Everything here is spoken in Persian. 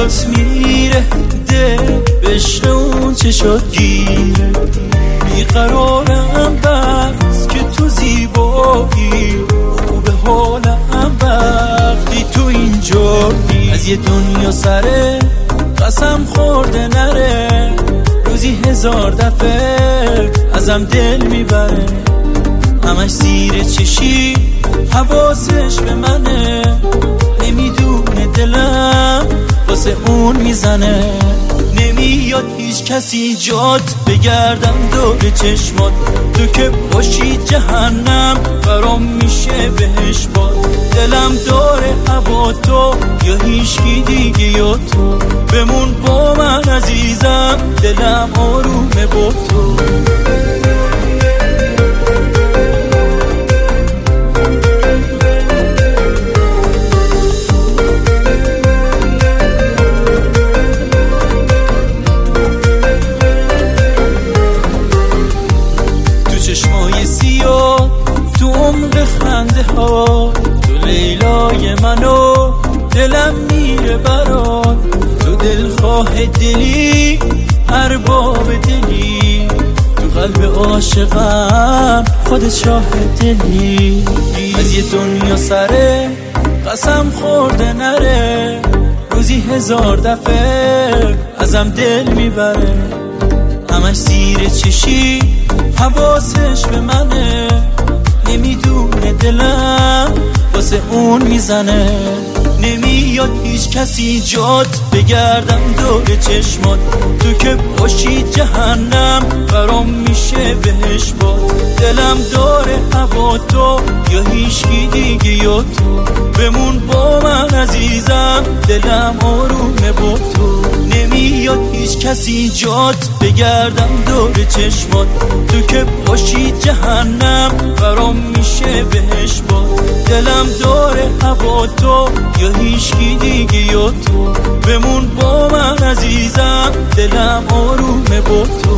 جلوت میره دل بشت اون چشات گیره بیقرارم بس که تو زیبایی خوبه حالم وقتی تو اینجایی از یه دنیا سره قسم خورده نره روزی 1000 دفعه ازم دل میبره همش زیر چشی حواسش به منه نمیدونه دلم واسه اون میزنه نمیاد هیچ کسی جات بگردم دور چشمات تو که باشی جهنم برام میشه بهش باد دلم داره هوا تو یا هیچکی دیگه یا تو بمون با من عزیزم دلم آرومه با تو چشمای سیاه تو عمق خنده ها تو لیلای منو دلم میره برات تو دلخواه دلی ارباب دلی تو قلب عاشقم خودت شاه دلی از یه دنیا سره قسم خورده نره روزی 1000 دفعه ازم دل میبره همش زیر چشی حواسش به منه نمیدونه دلم واسه اون میزنه نمیاد هیچ کسی جات بگردم دور چشمات تو که باشی جهنم برام میشه بهش باد دلم داره هوا تو یا هیچکی دیگه یا تو بمون با من عزیزم دلم آرومه با تو نمیاد هیچ کسی جات بگردم دور چشمات تو که باشی جهنم برام میشه بهش باد دلم داره هوا تو یا هیچکی دیگه یا تو بمون با من عزیزم دلم آرومه با تو